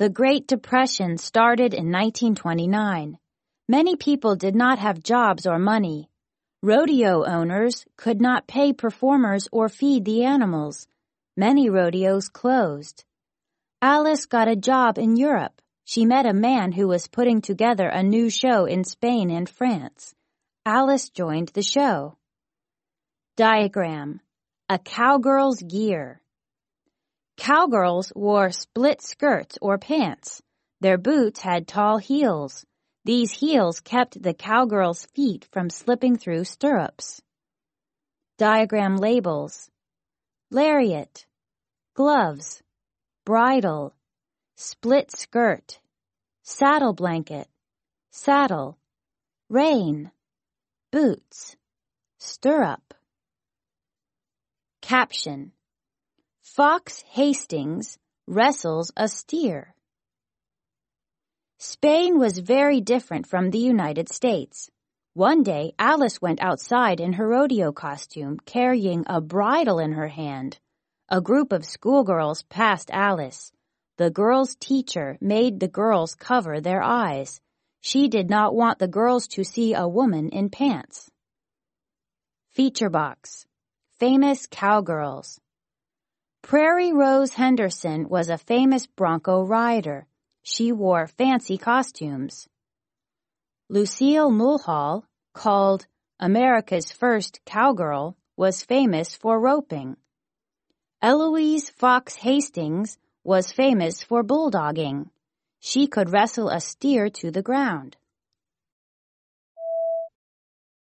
The Great Depression started in 1929. Many people did not have jobs or money. Rodeo owners could not pay performers or feed the animals. Many rodeos closed. Alice got a job in Europe. She met a man who was putting together a new show in Spain and France. Alice joined the show. Diagram: a cowgirl's gear. Cowgirls wore split skirts or pants. Their boots had tall heels. These heels kept the cowgirl's feet from slipping through stirrups. Diagram labels: lariat, gloves, bridle, split skirt, saddle blanket, saddle, rein, boots, stirrup. Caption: Fox Hastings wrestles a steer. Spain was very different from the United States. One day, Alice went outside in her rodeo costume, carrying a bridle in her hand. A group of schoolgirls passed Alice. The girls' teacher made the girls cover their eyes. She did not want the girls to see a woman in pants. Feature box: famous cowgirls. Prairie Rose Henderson was a famous bronco rider. She wore fancy costumes. Lucille Mulhall, called America's first cowgirl, was famous for roping. Eloise Fox Hastings was famous for bulldogging. She could wrestle a steer to the ground.